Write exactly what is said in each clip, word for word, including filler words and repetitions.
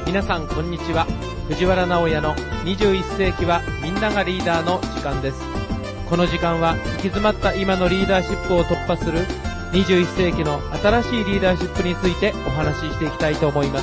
皆さんこんにちは。藤原直也のにじゅういっ世紀はみんながリーダーの時間です。この時間は行き詰まった今のリーダーシップを突破するにじゅういっ世紀の新しいリーダーシップについてお話ししていきたいと思います。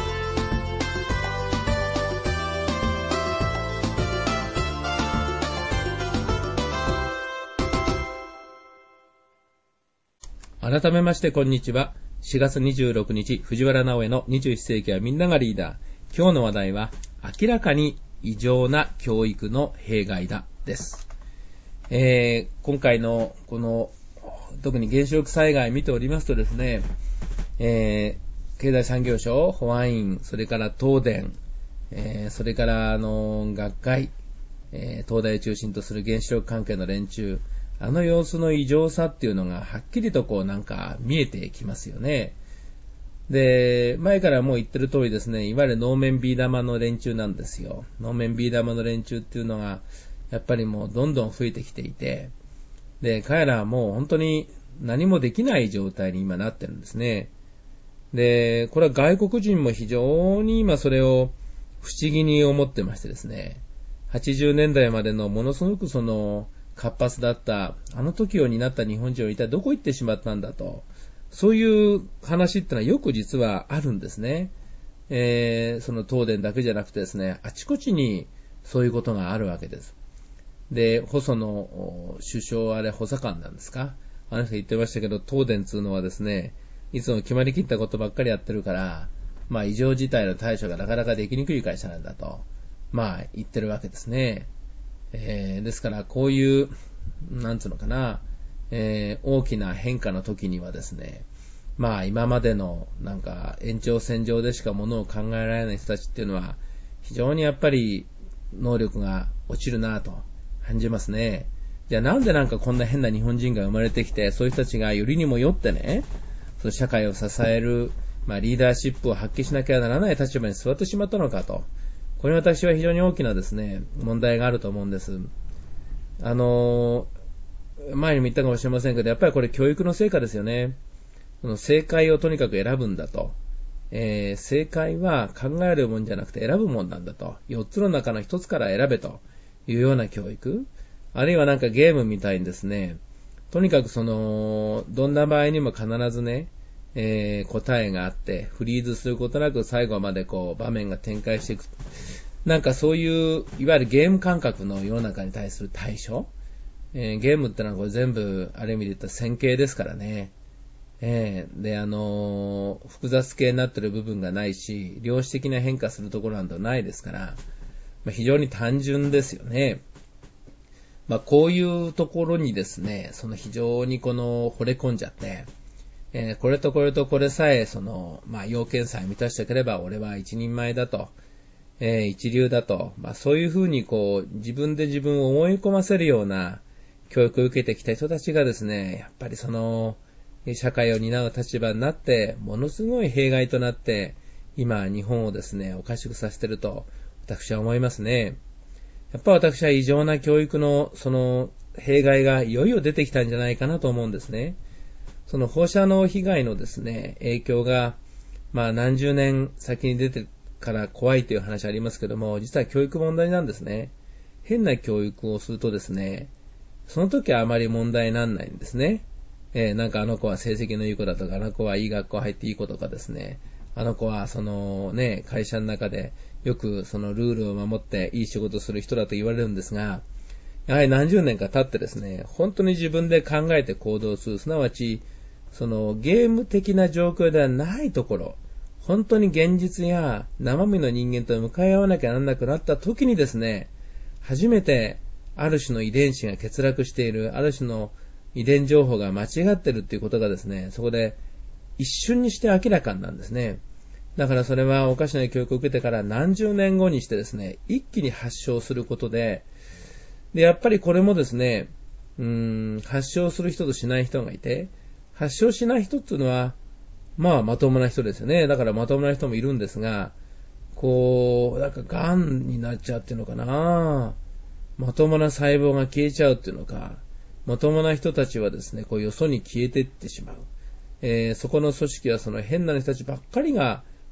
改めましてこんにちは。しがつにじゅうろくにち、藤原直江のにじゅういっ世紀はみんながリーダー。今日の話題は、明らかに異常な教育の弊害だです。えー、今回のこの特に原子力災害見ておりますとですね、えー、経済産業省、保安院、それから東電、えー、それからあの学会、えー、東大を中心とする原子力関係の連中、あの様子の異常さっていうのがはっきりとこうなんか見えてきますよね。で、前からもう言ってる通りですね、いわゆる能面ビー玉の連中なんですよ。能面ビー玉の連中っていうのがやっぱりもうどんどん増えてきていて、で、彼らはもう本当に何もできない状態に今なってるんですね。で、これは外国人も非常に今それを不思議に思ってましてですね、はちじゅうねんだいまでのものすごくその活発だったあの時を担った日本人は一体どこ行ってしまったんだと、そういう話ってのはよく実はあるんですね。えー、その東電だけじゃなくてですね、あちこちにそういうことがあるわけです。で、細野首相、あれ補佐官なんですか、あの人言ってましたけど、東電っていうのはですね、いつも決まりきったことばっかりやってるから、まあ異常事態の対処がなかなかできにくい会社なんだと、まあ言ってるわけですね。えー、ですからこういうなんつうのかな、えー、大きな変化の時にはですね、まあ今までのなんか延長線上でしかものを考えられない人たちっていうのは非常にやっぱり能力が落ちるなと感じますね。じゃあなんでなんかこんな変な日本人が生まれてきて、そういう人たちがよりにもよってね、その社会を支える、まあ、リーダーシップを発揮しなきゃならない立場に座ってしまったのかと。これ私は非常に大きなですね、問題があると思うんです。あの、前にも言ったかもしれませんけど、やっぱりこれ教育の成果ですよね。その正解をとにかく選ぶんだと。えー、正解は考えるもんじゃなくて選ぶもんなんだと。よっつの中のひとつから選べというような教育。あるいはなんかゲームみたいにですね、とにかくその、どんな場合にも必ずね、えー、答えがあって、フリーズすることなく最後までこう場面が展開していく。なんかそういう、いわゆるゲーム感覚の世の中に対する対処。えー、ゲームってのはこれ全部、ある意味で言ったら線形ですからね。えー、で、あのー、複雑系になってる部分がないし、量子的な変化するところなんてないですから、まあ、非常に単純ですよね。まあ、こういうところにですね、その非常にこの惚れ込んじゃって、えー、これとこれとこれさえ、その、まあ、要件さえ満たしてくれば、俺は一人前だと、えー、一流だと、まあ、そういうふうにこう、自分で自分を思い込ませるような教育を受けてきた人たちがですね、やっぱりその、社会を担う立場になって、ものすごい弊害となって、今、日本をですね、おかしくさせてると、私は思いますね。やっぱ私は異常な教育の、その、弊害がいよいよ出てきたんじゃないかなと思うんですね。その放射能被害のですね、影響が、まあ何十年先に出てから怖いという話ありますけども、実は教育問題なんですね。変な教育をするとですね、その時はあまり問題にならないんですね。えー、なんかあの子は成績のいい子だとか、あの子はいい学校入っていい子とかですね、あの子はそのね、会社の中でよくそのルールを守っていい仕事をする人だと言われるんですが、やはり何十年か経ってですね、本当に自分で考えて行動する、すなわち、そのゲーム的な状況ではないところ、本当に現実や生身の人間と向かい合わなきゃならなくなった時にですね、初めてある種の遺伝子が欠落している、ある種の遺伝情報が間違ってるっていうことがですね、そこで一瞬にして明らかになるんですね。だからそれはおかしな教育を受けてから何十年後にしてですね、一気に発症することで、で、やっぱりこれもですね、うーん、発症する人としない人がいて、発症しない人っていうのは、まあまともな人ですよね。だからまともな人もいるんですが、こう、なんか癌になっちゃうっていうのかな。まともな細胞が消えちゃうっていうのか、まともな人たちはですね、こうよそに消えていってしまう。えー、そこの組織はその変な人たちばっかりが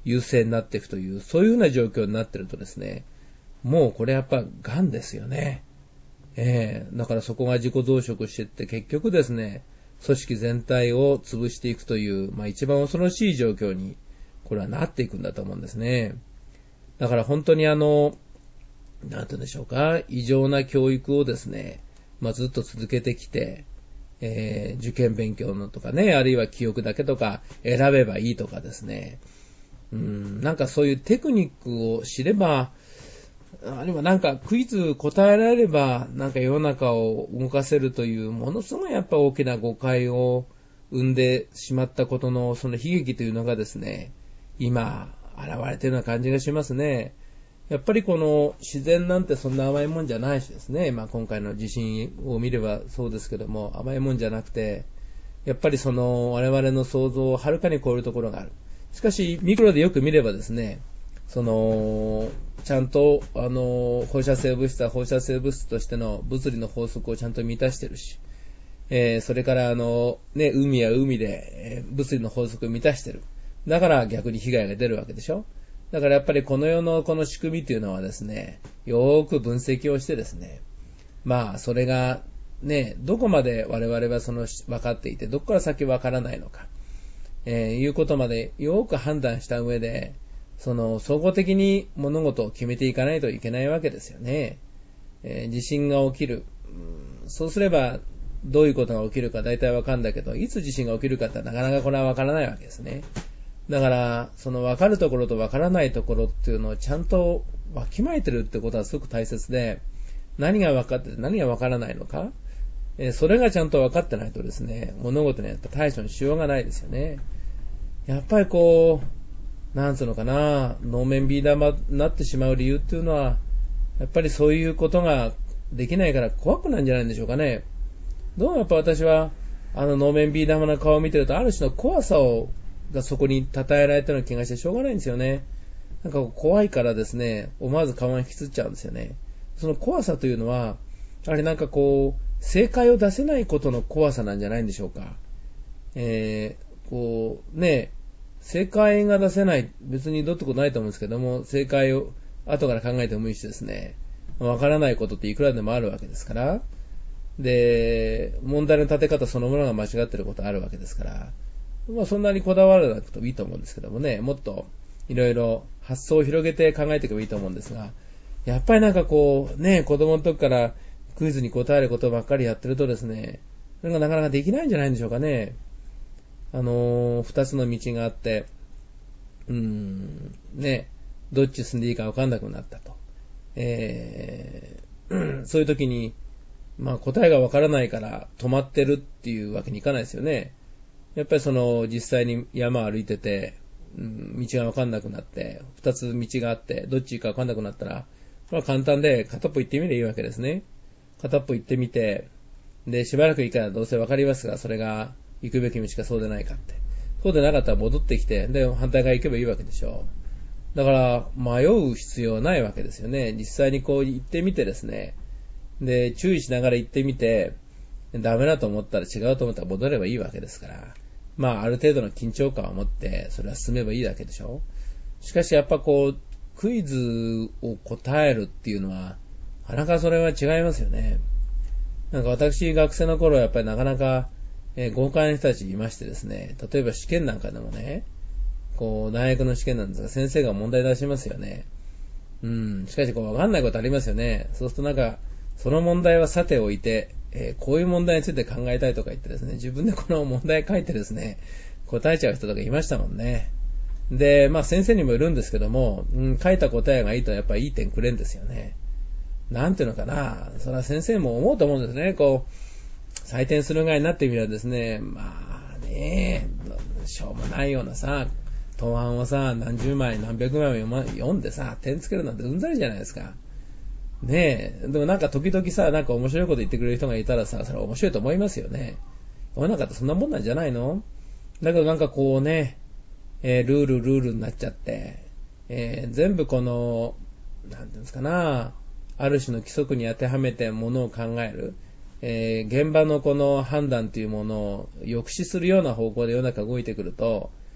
優勢になっていくという、そういうふうな状況になっているとですね、もうこれやっぱ癌ですよね。えー、だからそこが自己増殖していって結局ですね、組織全体を潰していくという、まあ一番恐ろしい状況にこれはなっていくんだと思うんですね。だから本当にあの、なんて言うんでしょうか、異常な教育をですね、まあずっと続けてきて、えー、受験勉強のとかね、あるいは記憶だけとか選べばいいとかですね、うん、なんかそういうテクニックを知れば、あるいはなんかクイズ答えられれば、なんか世の中を動かせるという、ものすごいやっぱ大きな誤解を生んでしまったことのその悲劇というのがですね、今現れているような感じがしますね。やっぱりこの自然なんてそんな甘いもんじゃないしですね、まあ今回の地震を見ればそうですけども、甘いもんじゃなくて、やっぱりその我々の想像をはるかに超えるところがある。しかしミクロでよく見ればですね、そのちゃんとあの放射性物質は放射性物質としての物理の法則をちゃんと満たしてるし、えー、それからあのね海や海で、えー、物理の法則を満たしてる。だから逆に被害が出るわけでしょ。だからやっぱりこの世のこの仕組みというのはですね、よーく分析をしてですね、まあそれがね、どこまで我々はその分かっていて、どこから先分からないのか、えー、いうことまでよーく判断した上で、その総合的に物事を決めていかないといけないわけですよね。えー、地震が起きる、うん。そうすればどういうことが起きるか大体分かるんだけど、いつ地震が起きるかってなかなかこれは分からないわけですね。だから、その分かるところと分からないところっていうのをちゃんとわきまえてるってことはすごく大切で、何が分かってて何が分からないのか、えー、それがちゃんと分かってないとですね、物事にやっぱ対処にしようがないですよね。やっぱりこう、なんつうのかな、能面ビー玉になってしまう理由っていうのは、やっぱりそういうことができないから怖くなんじゃないんでしょうかね。どうもやっぱ私は、あの能面ビー玉の顔を見てると、ある種の怖さをがそこに称えられたような気がしてしょうがないんですよね。なんか怖いからですね、思わず顔が引きつっちゃうんですよね。その怖さというのは、あれなんかこう、正解を出せないことの怖さなんじゃないんでしょうか。えー、こう、ね、正解が出せない、別にどうってことないと思うんですけども、正解を後から考えてもいいしですね、わからないことっていくらでもあるわけですから、で、問題の立て方そのものが間違ってることあるわけですから、まあそんなにこだわらなくてもいいと思うんですけどもね、もっといろいろ発想を広げて考えていけばいいと思うんですが、やっぱりなんかこう、ね、子供の時からクイズに答えることばっかりやってるとですね、それがなかなかできないんじゃないんでしょうかね。あのー、二つの道があって、うーん、ね、どっち進んでいいか分かんなくなったと。えー、そういう時に、まあ答えが分からないから止まってるっていうわけにいかないですよね。やっぱりその実際に山歩いてて、うん、道が分かんなくなって、二つ道があって、どっち行くか分かんなくなったら、まあ簡単で片っぽ行ってみればいいわけですね。片っぽ行ってみて、で、しばらく行ったらどうせ分かりますが、それが行くべき道かそうでないかって。そうでなかったら戻ってきて、で、反対側行けばいいわけでしょう。だから、迷う必要はないわけですよね。実際にこう行ってみてですね、で、注意しながら行ってみて、ダメだと思ったら違うと思ったら戻ればいいわけですから。まあ、ある程度の緊張感を持って、それは進めばいいだけでしょ。しかしやっぱこう、クイズを答えるっていうのは、なかなかそれは違いますよね。なんか私、学生の頃はやっぱりなかなか、えー、豪快な人たちいましてですね、例えば試験なんかでもね、こう、大学の試験なんですが、先生が問題出しますよね。うん、しかしこう、わかんないことありますよね。そうするとなんか、その問題はさておいて、えー、こういう問題について考えたいとか言ってですね、自分でこの問題書いてですね、答えちゃう人とかいましたもんね。で、まあ先生にもいるんですけども、うん、書いた答えがいいとやっぱりいい点くれんですよね。なんていうのかな、それは先生も思うと思うんですね。こう、採点する側になってみればですね、まあね、しょうもないようなさ、答案をさ、何十枚、何百枚も読んでさ、点つけるなんてうんざりじゃないですか。ねえ、でもなんか時々さ、なんか面白いこと言ってくれる人がいたらさ、それは面白いと思いますよね。世の中ってそんなもんなんじゃないの？だけどなんかこうね、えー、ルールルールになっちゃって、えー、全部この、なんていうんですかな、ある種の規則に当てはめてものを考える、えー、現場のこの判断というものを抑止するような方向で世の中動いてくると、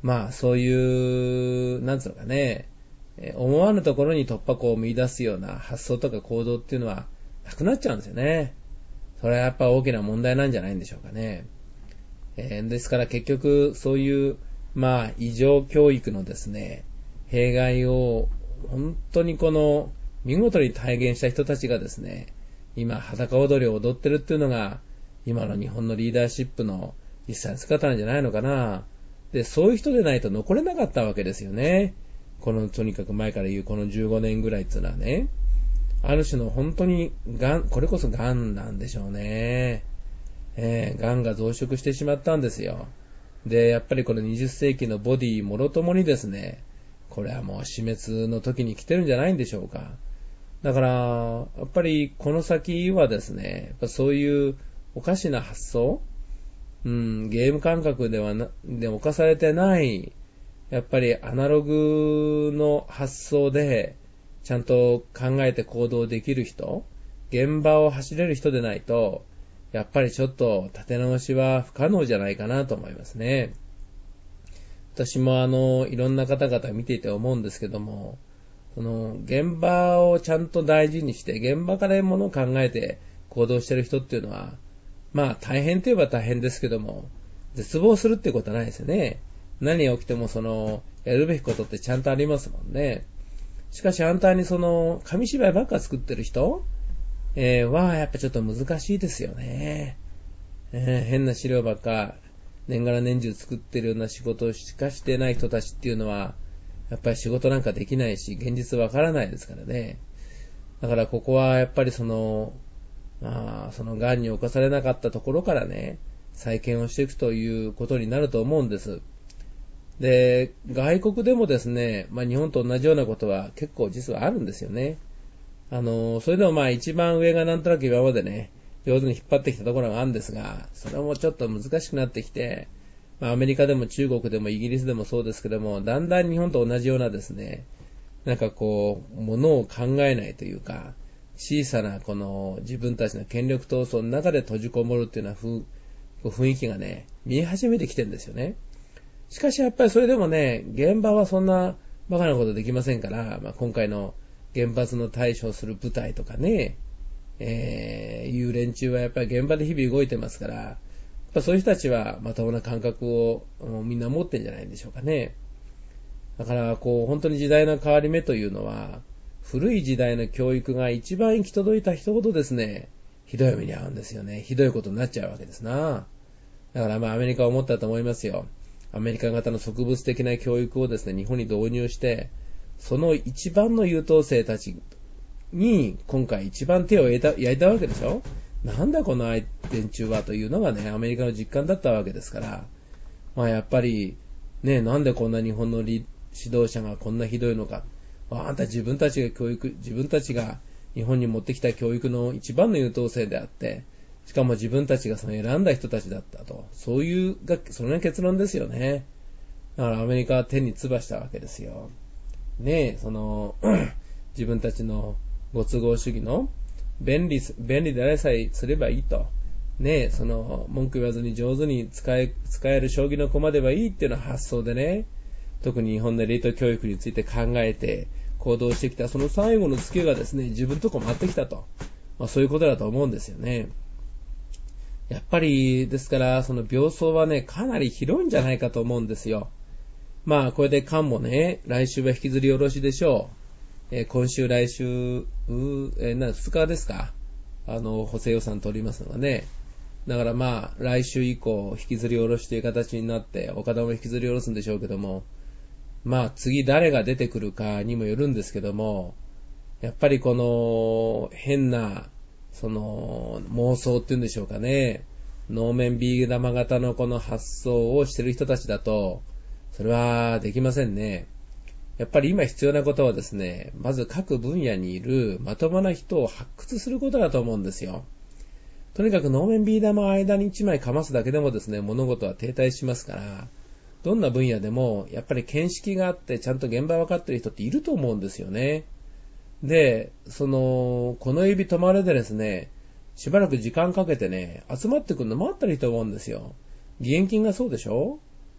まあそういう、なんつうのかね、思わぬところに突破口を見出すような発想とか行動っていうのはなくなっちゃうんですよね。それはやっぱ大きな問題なんじゃないんでしょうかね。えー、ですから結局そういうまあ異常教育のですね、弊害を本当にこの見事に体現した人たちがですね、今裸踊りを踊ってるっていうのが今の日本のリーダーシップの実際の姿なんじゃないのかな。で、そういう人でないと残れなかったわけですよね。このとにかく前から言うこのじゅうごねんぐらいっていうのはね、ある種の本当にがん、これこそがんなんでしょうね。えー、がんが増殖してしまったんですよ。で、やっぱりこのにじゅっせいきのボディもろともにですね、これはもう死滅の時に来てるんじゃないんでしょうか。だから、やっぱりこの先はですね、やっぱそういうおかしな発想、うん、ゲーム感覚ではな、で侵されてない、やっぱりアナログの発想で、ちゃんと考えて行動できる人、現場を走れる人でないと、やっぱりちょっと立て直しは不可能じゃないかなと思いますね。私もあの、いろんな方々見ていて思うんですけども、その、現場をちゃんと大事にして、現場からものを考えて行動してる人っていうのは、まあ大変といえば大変ですけども、絶望するってことはないですよね。何が起きてもその、やるべきことってちゃんとありますもんね。しかし反対にその、紙芝居ばっか作ってる人、えー、はやっぱちょっと難しいですよね。えー、変な資料ばっか、年がら年中作ってるような仕事をしかしてない人たちっていうのは、やっぱり仕事なんかできないし、現実わからないですからね。だからここはやっぱりその、まあ、その癌に侵されなかったところからね、再建をしていくということになると思うんです。で、外国でもですね、まあ日本と同じようなことは結構実はあるんですよね。あの、それでもまあ一番上がなんとなく今までね、上手に引っ張ってきたところがあるんですが、それもちょっと難しくなってきて、まあアメリカでも中国でもイギリスでもそうですけども、だんだん日本と同じようなですね、なんかこう、ものを考えないというか、小さなこの自分たちの権力闘争の中で閉じこもるっていうような雰囲気がね、見え始めてきてるんですよね。しかしやっぱりそれでもね、現場はそんなバカなことできませんから、まあ、今回の原発の対処する部隊とかね、えー、いう連中はやっぱり現場で日々動いてますから、やっぱそういう人たちはまともな感覚をみんな持ってんじゃないんでしょうかね。だからこう本当に時代の変わり目というのは、古い時代の教育が一番行き届いた人ほどですね、ひどい目に遭うんですよね。ひどいことになっちゃうわけですな。だからまあアメリカは思ったと思いますよ。アメリカ型の植物的な教育をですね、日本に導入して、その一番の優等生たちに今回一番手を焼いた、焼いたわけでしょ。なんだこの連中はというのがね、アメリカの実感だったわけですから、まあやっぱり、ね、なんでこんな日本の指導者がこんなひどいのか。あんた自分たちが教育、自分たちが日本に持ってきた教育の一番の優等生であって、しかも自分たちがその選んだ人たちだったと。そういう、それが結論ですよね。だからアメリカは天に唾したわけですよ。ねえ、その、自分たちのご都合主義の便利、便利であれさえすればいいと。ねえ、その、文句言わずに上手に使え、使える将棋の駒ではいいっていうような発想でね、特に日本のエリート教育について考えて行動してきた、その最後のツケがですね、自分のとこ回ってきたと。まあそういうことだと思うんですよね。やっぱり、ですから、その病巣はね、かなり広いんじゃないかと思うんですよ。まあ、これで缶もね、来週は引きずり下ろしでしょう。えー、今週、来週、うえー、な、ふつかですか。あの、補正予算取りますのがね。だからまあ、来週以降、引きずり下ろしという形になって、岡田も引きずり下ろすんでしょうけども、まあ、次誰が出てくるかにもよるんですけども、やっぱりこの、変な、その、妄想っていうんでしょうかね。能面ビー玉型のこの発想をしてる人たちだと、それはできませんね。やっぱり今必要なことはですね、まず各分野にいるまともな人を発掘することだと思うんですよ。とにかく能面ビー玉を間に一枚かますだけでもですね、物事は停滞しますから、どんな分野でもやっぱり見識があってちゃんと現場分かってる人っていると思うんですよね。で、その、この指止まれでですね、しばらく時間かけてね、集まってくるの待ったらいいと思うんですよ。義援金がそうでしょ？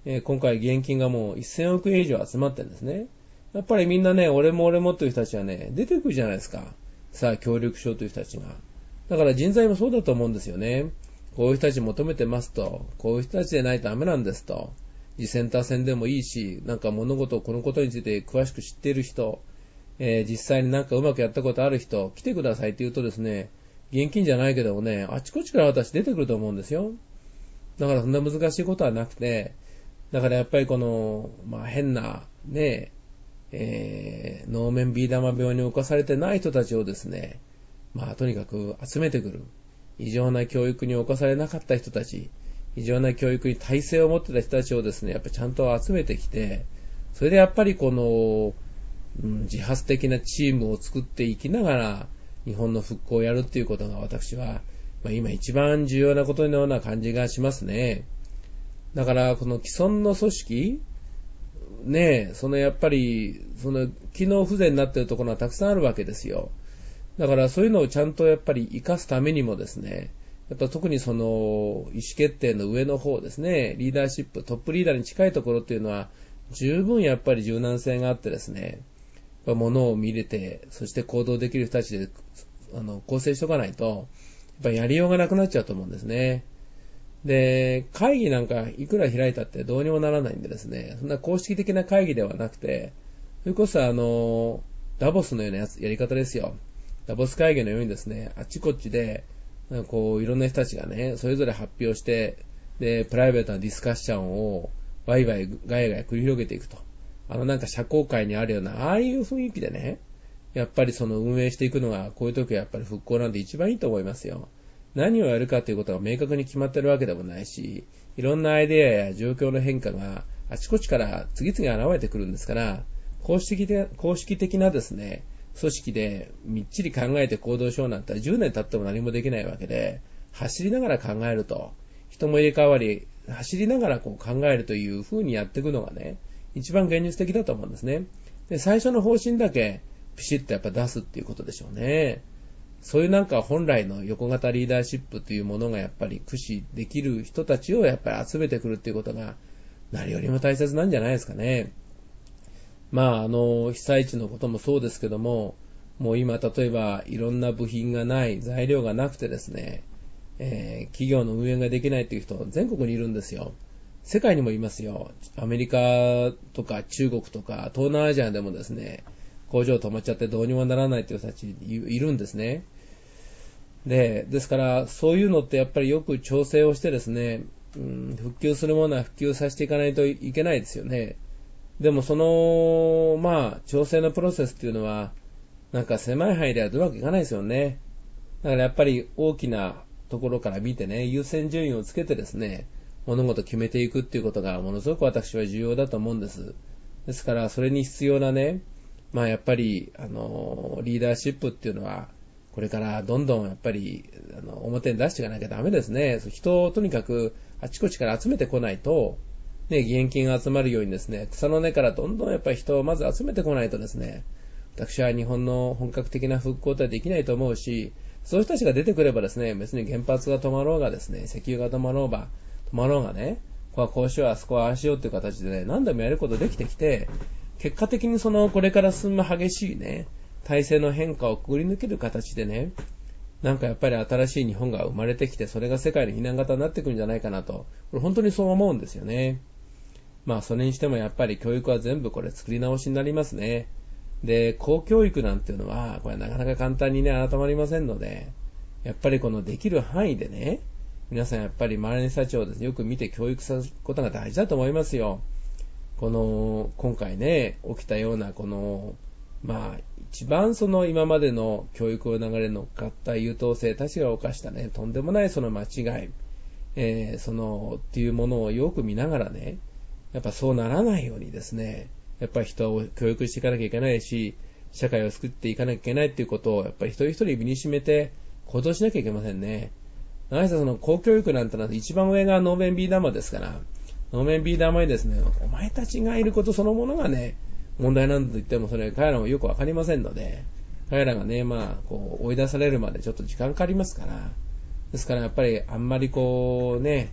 えー、今回現金がもうせんおくえん以上集まってるんですね。やっぱりみんなね、俺も俺もという人たちはね、出てくるじゃないですか。さあ、協力しようという人たちが。だから人材もそうだと思うんですよね。こういう人たち求めてますと、こういう人たちでないとダメなんですと。次センター戦でもいいし、なんか物事、このことについて詳しく知っている人、えー、実際になんかうまくやったことある人、来てくださいって言うとですね、現金じゃないけどもね、あちこちから私出てくると思うんですよ。だからそんな難しいことはなくて、だからやっぱりこの、まあ変な、ね、えー、能面ビー玉病に侵されてない人たちをですね、まあとにかく集めてくる。異常な教育に侵されなかった人たち、異常な教育に耐性を持ってた人たちをですね、やっぱりちゃんと集めてきて、それでやっぱりこの、うん、自発的なチームを作っていきながら、日本の復興をやるっていうことが私は、まあ、今一番重要なことのような感じがしますね。だから、この既存の組織、ねえ、そのやっぱり、その機能不全になっているところがたくさんあるわけですよ。だからそういうのをちゃんとやっぱり活かすためにもですね、やっぱ特にその意思決定の上の方ですね、リーダーシップ、トップリーダーに近いところっていうのは、十分やっぱり柔軟性があってですね、ものを見れて、そして行動できる人たちであの構成しておかないと、やっぱりやりようがなくなっちゃうと思うんですね。で、会議なんかいくら開いたってどうにもならないんでですね、そんな公式的な会議ではなくて、それこそあの、ダボスのようなやつ、やり方ですよ。ダボス会議のようにですね、あっちこっちで、こう、いろんな人たちがね、それぞれ発表して、で、プライベートなディスカッションを、ワイワイ、ガヤガヤ繰り広げていくと。あのなんか社交界にあるような、ああいう雰囲気でね、やっぱりその運営していくのが、こういう時はやっぱり復興なんて一番いいと思いますよ。何をやるかということが明確に決まってるわけでもないし、いろんなアイデアや状況の変化があちこちから次々現れてくるんですから、公式的な、公式的なですね、組織でみっちり考えて行動しようなんてじゅうねん経っても何もできないわけで、走りながら考えると、人も入れ替わり、走りながらこう考えるという風にやっていくのがね、一番現実的だと思うんですね。で、最初の方針だけピシッとやっぱ出すっていうことでしょうね。そういうなんか本来の横型リーダーシップというものがやっぱり駆使できる人たちをやっぱり集めてくるっていうことが何よりも大切なんじゃないですかね。まああの被災地のこともそうですけども、もう今例えばいろんな部品がない、材料がなくてですね、えー、企業の運営ができないという人全国にいるんですよ。世界にもいますよ。アメリカとか中国とか東南アジアでもですね、工場止まっちゃってどうにもならないという人たちいるんですね。で、ですからそういうのってやっぱりよく調整をしてですね、うん、復旧するものは復旧させていかないといけないですよね。でもその、まあ、調整のプロセスっていうのは、なんか狭い範囲ではうまくいかないですよね。だからやっぱり大きなところから見てね、優先順位をつけてですね、物事を決めていくっていうことがものすごく私は重要だと思うんです。ですからそれに必要なね、まあやっぱり、あの、リーダーシップっていうのは、これからどんどんやっぱり、あの、表に出していかなきゃダメですね。人をとにかくあちこちから集めてこないと、ね、義援金が集まるようにですね、草の根からどんどんやっぱり人をまず集めてこないとですね、私は日本の本格的な復興ってできないと思うし、そういう人たちが出てくればですね、別に原発が止まろうがですね、石油が止まろうが、止まろうがね、ここはこうしよう、あそこはああしようっていう形でね、何でもやることできてきて、結果的にそのこれから進む激しいね、体制の変化をくぐり抜ける形でね、なんかやっぱり新しい日本が生まれてきて、それが世界の避難型になってくるんじゃないかなと、これ本当にそう思うんですよね。まあそれにしてもやっぱり教育は全部これ作り直しになりますね。で、公教育なんていうのは、これなかなか簡単にね、改まりませんので、やっぱりこのできる範囲でね、皆さんやっぱり周りの人たちをですね、よく見て教育することが大事だと思いますよ。この、今回ね、起きたようなこの、まあ、一番その今までの教育の流れの乗っかった優等生たちが犯したね、とんでもないその間違い、えー、その、っていうものをよく見ながらね、やっぱそうならないようにですね、やっぱり人を教育していかなきゃいけないし、社会を作っていかなきゃいけないっていうことを、やっぱり一人一人身に締めて行動しなきゃいけませんね。何せその公教育なんてのは一番上が能面ビー玉ですから、能面ビー玉にですね、お前たちがいることそのものがね、問題なんだと言ってもそれ彼らもよくわかりませんので、彼らがね、まあ、こう追い出されるまでちょっと時間かかりますから、ですからやっぱりあんまりこうね、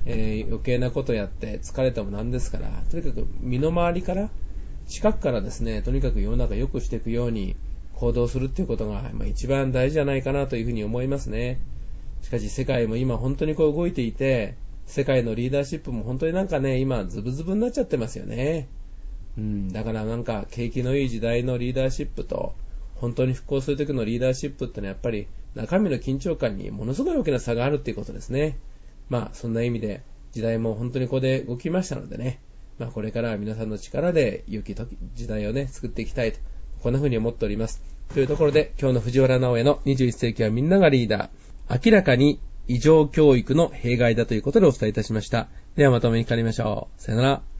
えー、余計なことやって疲れてもなんですから、とにかく身の回りから、近くからですね、とにかく世の中良くしていくように行動するっていうことが、まあ、一番大事じゃないかなというふうに思いますね。しかし世界も今本当にこう動いていて、世界のリーダーシップも本当になんかね、今ズブズブになっちゃってますよね。うん、だからなんか景気のいい時代のリーダーシップと、本当に復興する時のリーダーシップってのはやっぱり中身の緊張感にものすごい大きな差があるっていうことですね。まあそんな意味で時代も本当にここで動きましたのでね、まあこれからは皆さんの力で良き時代をね、作っていきたいと、こんな風に思っております。というところで今日の藤原直哉のにじゅういっ世紀はみんながリーダー、明らかに異常教育の弊害だということでお伝えいたしました。ではまとめにかかりましょう。さよなら。